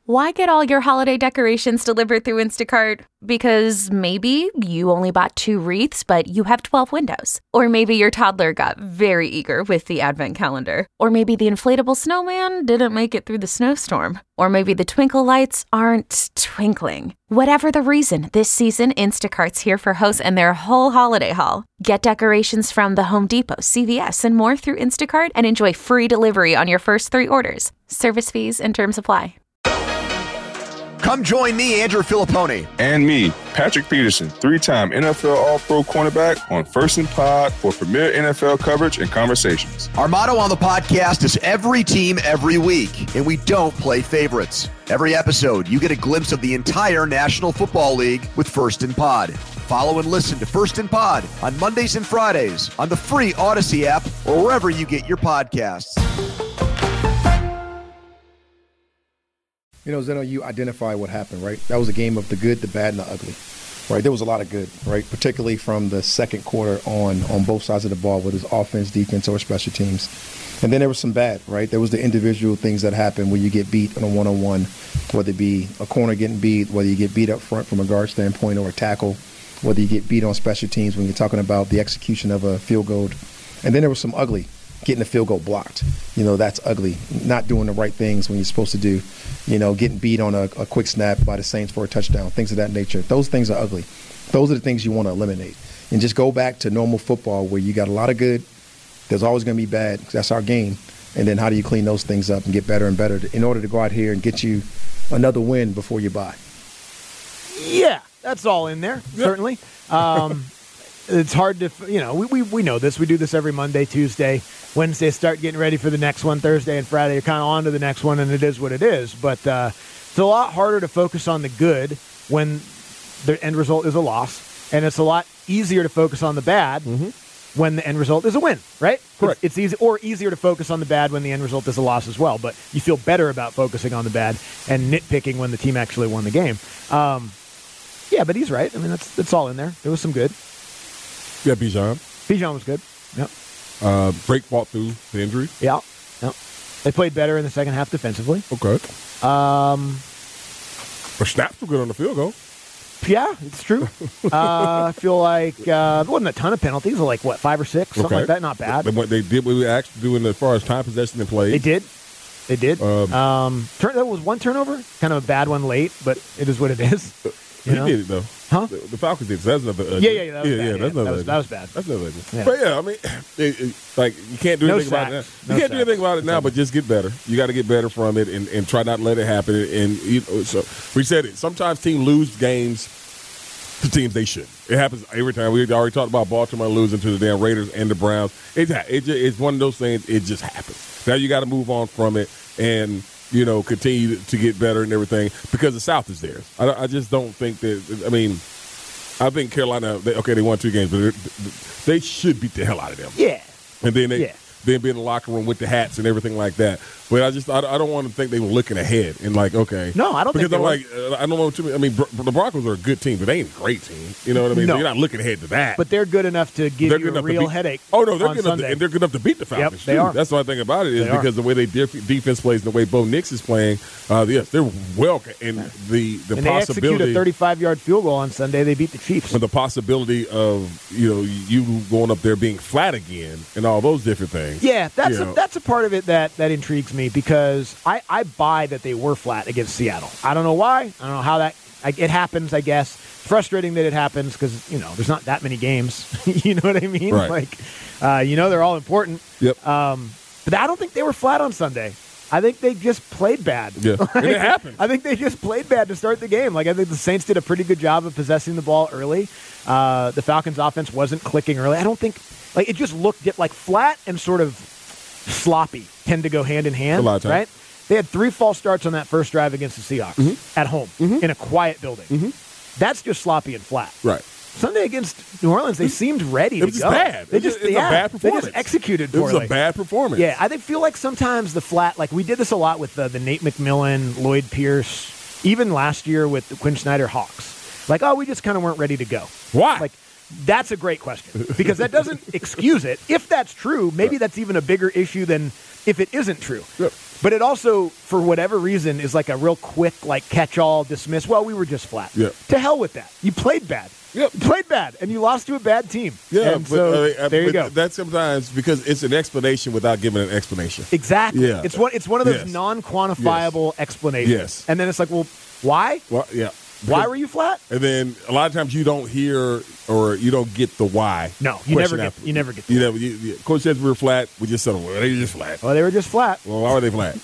Why get all your holiday decorations delivered through Instacart? Because maybe you only bought 2 wreaths, but you have 12 windows. Or maybe your toddler got very eager with the advent calendar. Or maybe the inflatable snowman didn't make it through the snowstorm. Or maybe the twinkle lights aren't twinkling. Whatever the reason, this season, Instacart's here for hosts and their whole holiday haul. Get decorations from the Home Depot, CVS, and more through Instacart and enjoy free delivery on your first 3 orders. Service fees and terms apply. Come join me, Andrew Filippone. And me, Patrick Peterson, 3-time NFL All-Pro cornerback on First and Pod for premier NFL coverage and conversations. Our motto on the podcast is every team, every week, and we don't play favorites. Every episode, you get a glimpse of the entire National Football League with First and Pod. Follow and listen to First and Pod on Mondays and Fridays on the free Odyssey app or wherever you get your podcasts. You know, Zeno, you identify what happened, right? That was a game of the good, the bad, and the ugly, right? There was a lot of good, right? Particularly from the second quarter on both sides of the ball, whether it's offense, defense, or special teams. And then there was some bad, right? There was the individual things that happen where you get beat on a one-on-one, whether it be a corner getting beat, whether you get beat up front from a guard standpoint or a tackle, whether you get beat on special teams when you're talking about the execution of a field goal. And then there was some ugly, getting a field goal blocked. You know, that's ugly. Not doing the right things when you're supposed to do. You know, getting beat on a quick snap by the Saints for a touchdown, things of that nature. Those things are ugly. Those are the things you want to eliminate. And just go back to normal football where you got a lot of good. There's always going to be bad. That's our game. And then how do you clean those things up and get better and better in order to go out here and get you another win before you bye? Yeah, that's all in there, certainly. It's hard to, you know, we know this. We do this every Monday, Tuesday. Wednesday, start getting ready for the next one. Thursday and Friday, you're kind of on to the next one, and it is what it is. But it's a lot harder to focus on the good when the end result is a loss, and it's a lot easier to focus on the bad when the end result is a win, right? Correct. It's easier to focus on the bad when the end result is a loss as well, but you feel better about focusing on the bad and nitpicking when the team actually won the game. Yeah, but he's right. I mean, that's all in there. There was some good. Yeah, Bijan. Bijan was good. Yep. Drake fought through the injury. Yeah. Yep. They played better in the second half defensively. Okay. But snaps were good on the field goal. Yeah, it's true. I feel like there wasn't a ton of penalties, like, 5 or 6, something like that. Not bad. They did what we actually doing as far as time possession and play. They did. That was one turnover, kind of a bad one late, but it is what it is. He did it, though. Huh? The Falcons did. So that's another. Yeah, that was bad. That was bad. That's another. Yeah. But yeah, I mean, like you can't do anything about it now. You can't do anything about it now, but just get better. You got to get better from it and try not to let it happen. And you know, so we said it. Sometimes teams lose games to teams they shouldn't. It happens every time. We already talked about Baltimore losing to the damn Raiders and the Browns. It's one of those things. It just happens. Now you got to move on from it and, you know, continue to get better and everything because the South is theirs. I just don't think that – I mean, I think Carolina they won 2 games, but they should beat the hell out of them. Yeah. And then then be in the locker room with the hats and everything like that. But I don't want to think they were looking ahead and like, okay. No, I don't think they were. I don't know too many. I mean, the Broncos are a good team, but they ain't a great team. You know what I mean? No. So you're not looking ahead to that. But they're good enough to give you a real headache. Oh, no, they're good enough Sunday. and they're good enough to beat the Falcons. Yep, they are. That's the thing about it is because the way they defense plays and the way Bo Nix is playing, they're well in the and possibility. They execute a 35-yard field goal on Sunday. They beat the Chiefs. But the possibility of, you know, you going up there being flat again and all those different things. Yeah, that's a part of it that intrigues me because I buy that they were flat against Seattle. I don't know why. I don't know how it happens, I guess. Frustrating that it happens because, you know, there's not that many games. You know what I mean? Right. Like, you know, they're all important. Yep. But I don't think they were flat on Sunday. I think they just played bad. Yeah, and it happened. I think they just played bad to start the game. Like, I think the Saints did a pretty good job of possessing the ball early. The Falcons' offense wasn't clicking early. I don't think, like, it just looked like flat and sort of sloppy tend to go hand in hand, right? They had 3 false starts on that first drive against the Seahawks at home in a quiet building. That's just sloppy and flat. Right. Sunday against New Orleans, they seemed ready to go. It was bad. They just, it's a bad performance. They just executed poorly. It was a bad performance. Yeah, I feel like sometimes the flat, like we did this a lot with the Nate McMillan, Lloyd Pierce, even last year with the Quinn Snyder Hawks. Like, we just kind of weren't ready to go. Why? Like, that's a great question because that doesn't excuse it. If that's true, maybe that's even a bigger issue than if it isn't true. Yep. But it also, for whatever reason, is like a real quick, like, catch-all, dismiss. Well, we were just flat. Yeah. To hell with that. You played bad. Yep. You played bad, and you lost to a bad team. Yeah, and so there you go. That's sometimes because it's an explanation without giving an explanation. Exactly. Yeah. It's one of those non-quantifiable explanations. Yes. And then it's like, well, why? Well, yeah. Why were you flat? And then a lot of times you don't hear or you don't get the why. No, you never get the why. Coach says we were flat. We just said, well, they were just flat. Well, they were just flat. Well, why were they flat?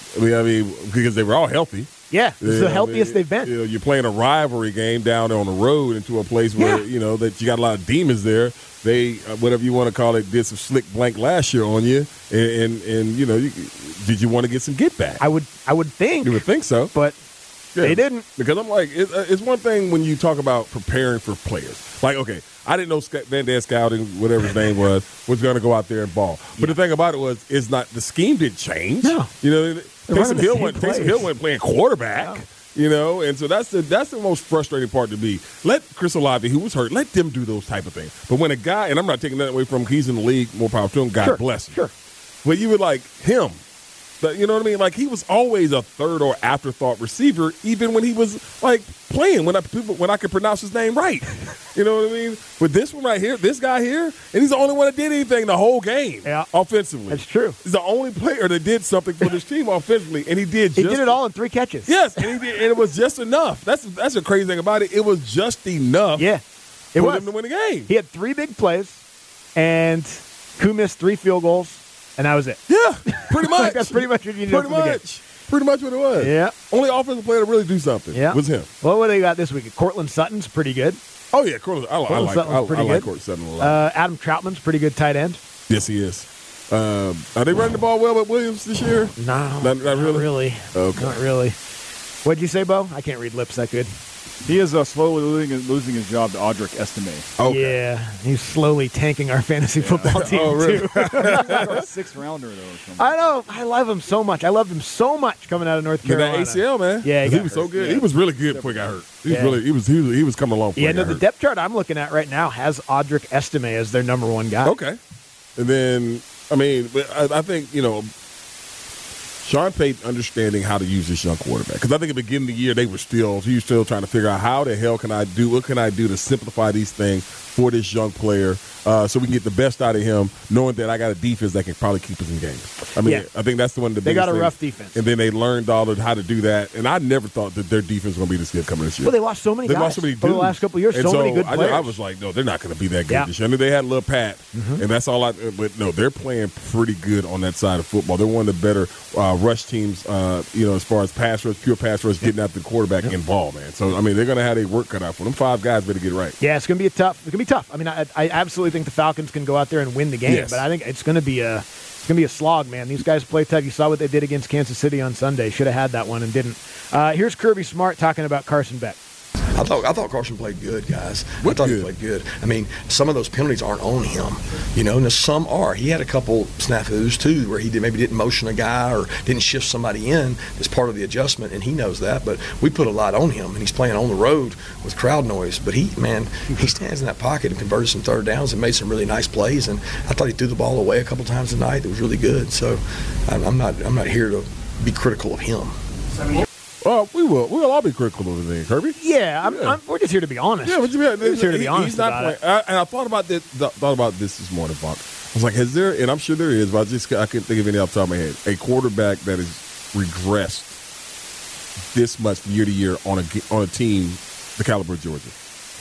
I mean, because they were all healthy. Yeah, it's the healthiest they've been. You're playing a rivalry game down on the road into a place where, that you got a lot of demons there. They, whatever you want to call it, did some slick blank last year on you. And did you want to get some get back? I would think. You would think so. But they didn't. Because I'm like, it's one thing when you talk about preparing for players. Like, okay, I didn't know Van Der Scouting, whatever his name was going to go out there and ball. But the thing about it was, it's not the scheme didn't change. No. Taysom Hill went playing quarterback. No. And so that's the most frustrating part to me. Let Chris Olave, who was hurt, let them do those type of things. But when a guy, and I'm not taking that away from him, he's in the league, more power to him, God bless him. Sure. But you would like him. But you know what I mean? Like, he was always a third or afterthought receiver, even when he was like playing, when I could pronounce his name right. You know what I mean? But this one right here, this guy here, and he's the only one that did anything the whole game offensively. That's true. He's the only player that did something for this team offensively, and he did it all in 3 catches. Yes, and it was just enough. That's the crazy thing about it. It was just enough for them to win the game. He had 3 big plays, and Koo missed 3 field goals. And that was it. Yeah, pretty much. That's pretty much what you needed. Pretty much what it was. Yeah. Only offensive player to really do something was him. Well, what do they got this week? Cortland Sutton's pretty good. Oh, yeah. I like Cortland Sutton a lot. Adam Troutman's pretty good tight end. Yes, he is. Are they running the ball well with Williams this year? No. Not really. Okay. Not really. What'd you say, Bo? I can't read lips that good. He is slowly losing his job to Audric Estime. Okay. Yeah, he's slowly tanking our fantasy football team, really? too. A 6th rounder, though. Or something. I know. I love him so much. I loved him so much coming out of North Carolina. That ACL, man. Yeah, he was so good. Yeah. He was really good before he got hurt. He was coming along. Yeah, the depth chart I'm looking at right now has Audric Estime as their number 1 guy. Okay. And then, I think, Sean Payton understanding how to use this young quarterback. Because I think at the beginning of the year, he was still trying to figure out what can I do to simplify these things for this young player so we can get the best out of him, knowing that I got a defense that can probably keep us in games. I think that's the one of the They biggest got a things. rough defense. And then they learned all of how to do that. And I never thought that their defense was going to be this good coming this year. Well, they lost so many guys. Lost so many dudes. Over the last couple of years, so many good players. I was like, no, they're not going to be that good this year. I mean, they had Lil Pat, and that's all but no, they're playing pretty good on that side of football. They're one of the better rush teams, as far as pure pass rush, getting after the quarterback involved, man. So, they're going to have their work cut out for them. 5 guys better get it right. Yeah, it's going to be tough. I absolutely think the Falcons can go out there and win the game, but I think it's going to be a slog, man. These guys play tough. You saw what they did against Kansas City on Sunday. Should have had that one and didn't. Here's Kirby Smart talking about Carson Beck. I thought Carson played good, guys. He played good. Some of those penalties aren't on him, and some are. He had a couple snafus, too, where he maybe didn't motion a guy or didn't shift somebody in as part of the adjustment, and he knows that. But we put a lot on him, and he's playing on the road with crowd noise. But he stands in that pocket and converted some third downs and made some really nice plays. And I thought he threw the ball away a couple times tonight. It was really good. So I'm not here to be critical of him. Well, we will. We'll all be critical of the thing, Kirby. Yeah, we're just here to be honest. Yeah, we're just here to be honest about it. And I thought about this morning, Buck. I was like, has there? And I'm sure there is, but I can't think of any off the top of my head. A quarterback that has regressed this much year to year on a team the caliber of Georgia.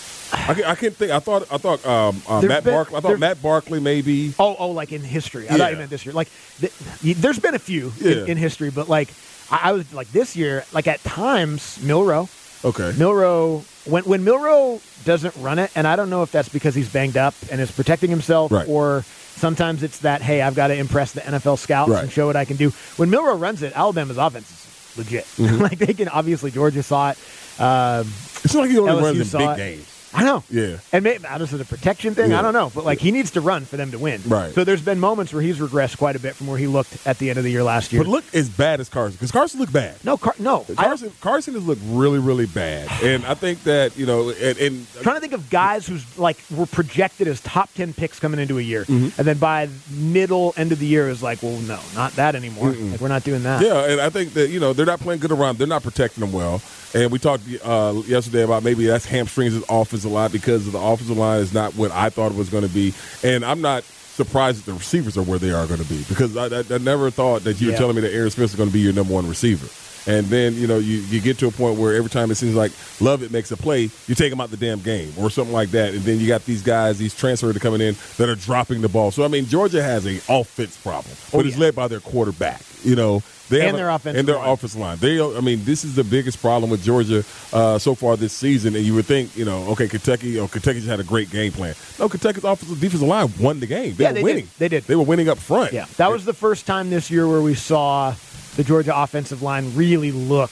I can't think. I thought Matt Barkley. I thought Matt Barkley maybe. Oh, like in history. I thought you meant this year. Like, there's been a few in history, but like. I was like this year, like at times, Milroe. Okay. Milroe, when Milroe doesn't run it, and I don't know if that's because he's banged up and is protecting himself, or sometimes it's that, hey, I've got to impress the NFL scouts and show what I can do. When Milroe runs it, Alabama's offense is legit. Like they can, obviously, Georgia saw it. It's not like he only runs in big games. I know. Yeah. And maybe this is a protection thing. I don't know. But, he needs to run for them to win. Right. So there's been moments where he's regressed quite a bit from where he looked at the end of the year last year. But look as bad as Carson, because Carson looked bad. No. Carson has looked really, really bad. And I think that, and trying to think of guys who's, were projected as top 10 picks coming into a year. Mm-hmm. And then by end of the year, it was like, well, no, not that anymore. We're not doing that. Yeah, and I think that, they're not playing good around. They're not protecting them well. And we talked yesterday about maybe that's hamstrings his offense a lot because the offensive line is not what I thought it was going to be. And I'm not surprised that the receivers are where they are going to be because I never thought that you were telling me that Aaron Smith is going to be your number one receiver. And then, you get to a point where every time it seems like Lovett makes a play, you take him out the damn game or something like that. And then you got these guys, these transfers that are coming in that are dropping the ball. So, Georgia has an offense problem, but it's led by their quarterback. Their offensive line. This is the biggest problem with Georgia so far this season. And you would think, Kentucky just had a great game plan. No, Kentucky's defensive line won the game. They were winning. They did. They were winning up front. Yeah, that was the first time this year where we saw the Georgia offensive line really look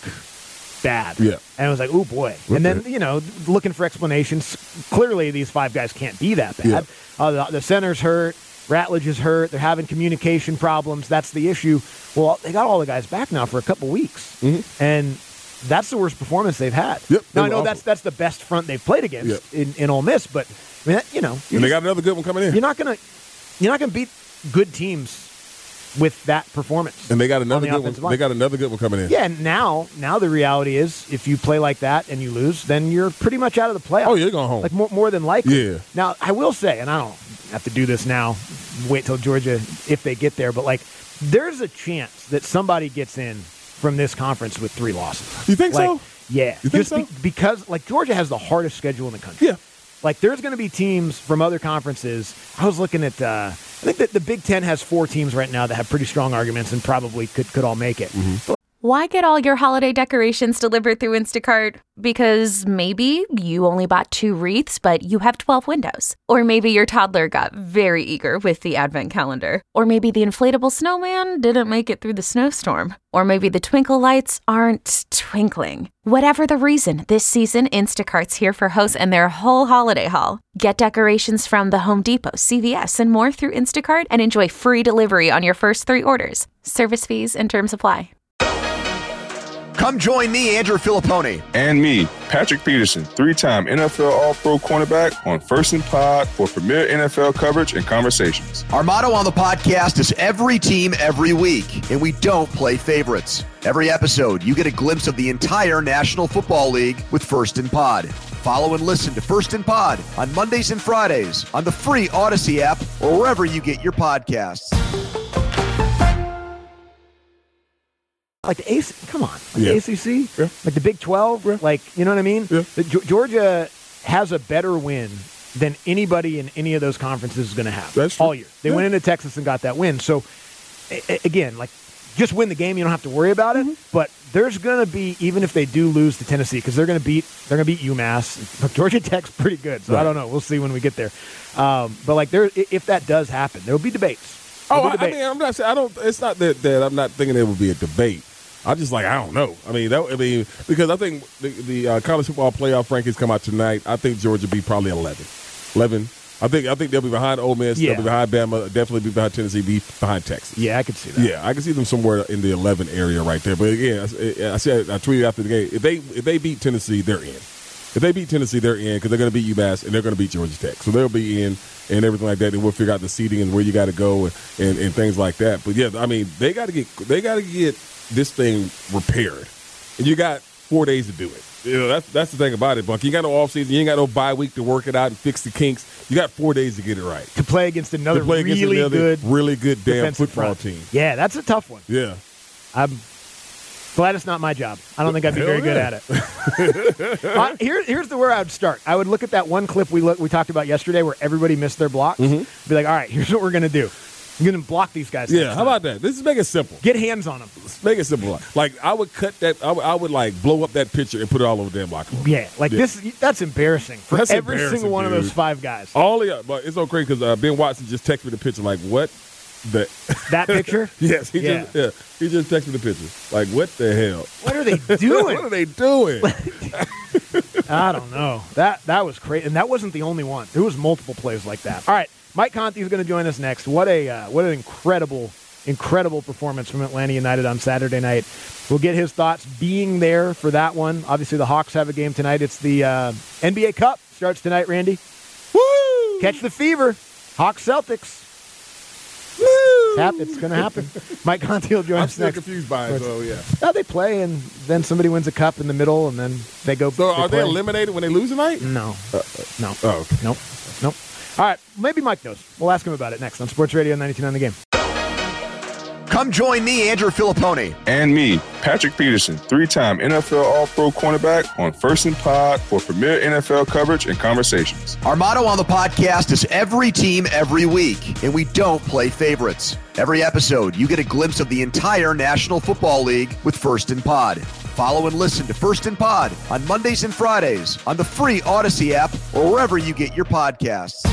bad. Yeah. And it was like, oh, boy. And then, looking for explanations. Clearly, these five guys can't be that bad. Yeah. The center's hurt. Ratledge is hurt. They're having communication problems. That's the issue. Well, they got all the guys back now for a couple weeks. Mm-hmm. And that's the worst performance they've had. Yep. Now, I know that's the best front they've played against in Ole Miss, but, and they got another good one coming in. You're not gonna beat good teams with that performance. And they got another good one. They got another good one coming in. Yeah, and now the reality is if you play like that and you lose, then you're pretty much out of the playoffs. Oh, you're going home. Like more than likely. Yeah. Now, I will say, and I don't have to do this now, wait till Georgia if they get there, but there's a chance that somebody gets in from this conference with 3 losses. You think so? Yeah. You think so? Because Georgia has the hardest schedule in the country. Yeah. There's going to be teams from other conferences. I was looking at, I think that the Big Ten has 4 teams right now that have pretty strong arguments and probably could all make it. Mm-hmm. Why get all your holiday decorations delivered through Instacart? Because maybe you only bought 2 wreaths, but you have 12 windows. Or maybe your toddler got very eager with the advent calendar. Or maybe the inflatable snowman didn't make it through the snowstorm. Or maybe the twinkle lights aren't twinkling. Whatever the reason, this season, Instacart's here for hosts and their whole holiday haul. Get decorations from the Home Depot, CVS, and more through Instacart and enjoy free delivery on your first 3 orders. Service fees and terms apply. Come join me, Andrew Filippone. And me, Patrick Peterson, 3-time NFL All-Pro cornerback on First and Pod for premier NFL coverage and conversations. Our motto on the podcast is every team, every week, and we don't play favorites. Every episode, you get a glimpse of the entire National Football League with First and Pod. Follow and listen to First and Pod on Mondays and Fridays on the free Odyssey app or wherever you get your podcasts. The AC, come on, Yeah. the ACC, Yeah. the Big 12, you know what I mean? Yeah. Georgia has a better win than anybody in any of those conferences is going to have That's true. all year. They went into Texas and got that win. So, again, just win the game. You don't have to worry about it. But there's going to be, even if they do lose to Tennessee, because they're going to beat UMass. Look, Georgia Tech's pretty good, so I don't know. We'll see when we get there. But if that does happen, there will be debates. I'm not saying it's not that I'm not thinking there would be a debate. I just I don't know. Because I think the college football playoff rankings come out tonight. I think Georgia will be probably 11. I think they'll be behied Ole Miss. Yeah. They'll be behind Bama. Definitely be behind Tennessee. Be behind Texas. Yeah, I could see that. Yeah, I can see them somewhere in the 11 area right there. But again, I tweeted after the game. If they beat Tennessee, they're in. If they beat Tennessee, they're in because they're going to beat UMass and they're going to beat Georgia Tech. So they'll be in and everything like that. And we'll figure out the seating and where you got to go and things like that. But yeah, they got to get this thing repaired, and you got 4 days to do it. That's the thing about it, Buck. You got no offseason. You ain't got no bye week to work it out and fix the kinks. You got 4 days to get it right. To play against another really good damn football team. Yeah, that's a tough one. Yeah. I'm glad it's not my job. I don't think I'd be very good at it. Here's where I would start. I would look at that one clip we talked about yesterday where everybody missed their blocks. Mm-hmm. Be like, all right, here's what we're going to do. You're going to block these guys. Yeah, how about that? This is make it simple. Get hands on them. Make it simple. I would cut that. I would blow up that picture and put it all over the damn locker room. Yeah, that's embarrassing for every single one of those 5 guys. But it's so crazy because Ben Watson just texted me the picture what that picture? Yes, he just texted me the picture. What the hell? What are they doing? What are they doing? I don't know. That was crazy, and that wasn't the only one. There was multiple plays like that. All right, Mike Conti is going to join us next. What an incredible performance from Atlanta United on Saturday night. We'll get his thoughts being there for that one. Obviously, the Hawks have a game tonight. It's the NBA Cup starts tonight. Randy, woo! Catch the fever. Hawks Celtics. It's going to happen. Mike Conti will join us next. I'm still confused by it, so yeah. No, they play, and then somebody wins a cup in the middle, and then they go. So are they eliminated when they lose tonight? No. No. Oh, okay. Nope. All right, maybe Mike knows. We'll ask him about it next on Sports Radio 92.9 The Game. Come join me, Andrew Filippone. And me, Patrick Peterson, 3-time NFL All-Pro cornerback on First and Pod for premier NFL coverage and conversations. Our motto on the podcast is every team, every week, and we don't play favorites. Every episode, you get a glimpse of the entire National Football League with First and Pod. Follow and listen to First and Pod on Mondays and Fridays on the free Odyssey app or wherever you get your podcasts.